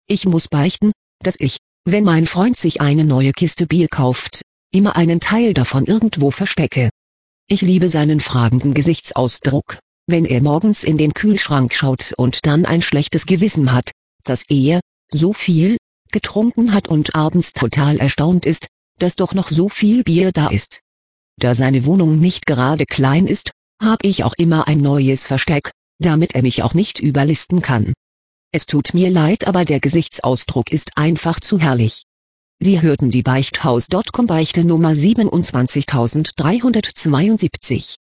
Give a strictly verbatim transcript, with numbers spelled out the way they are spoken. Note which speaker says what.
Speaker 1: Ich muss beichten, dass ich, wenn mein Freund sich eine neue Kiste Bier kauft, immer einen Teil davon irgendwo verstecke. Ich liebe seinen fragenden Gesichtsausdruck, wenn er morgens in den Kühlschrank schaut und dann ein schlechtes Gewissen hat, dass er so viel getrunken hat und abends total erstaunt ist, dass doch noch so viel Bier da ist. Da seine Wohnung nicht gerade klein ist, habe ich auch immer ein neues Versteck, damit er mich auch nicht überlisten kann. Es tut mir leid, aber der Gesichtsausdruck ist einfach zu herrlich. Sie hörten die Beichthaus Punkt com Beichte Nummer siebenundzwanzigtausenddreihundertzweiundsiebzig.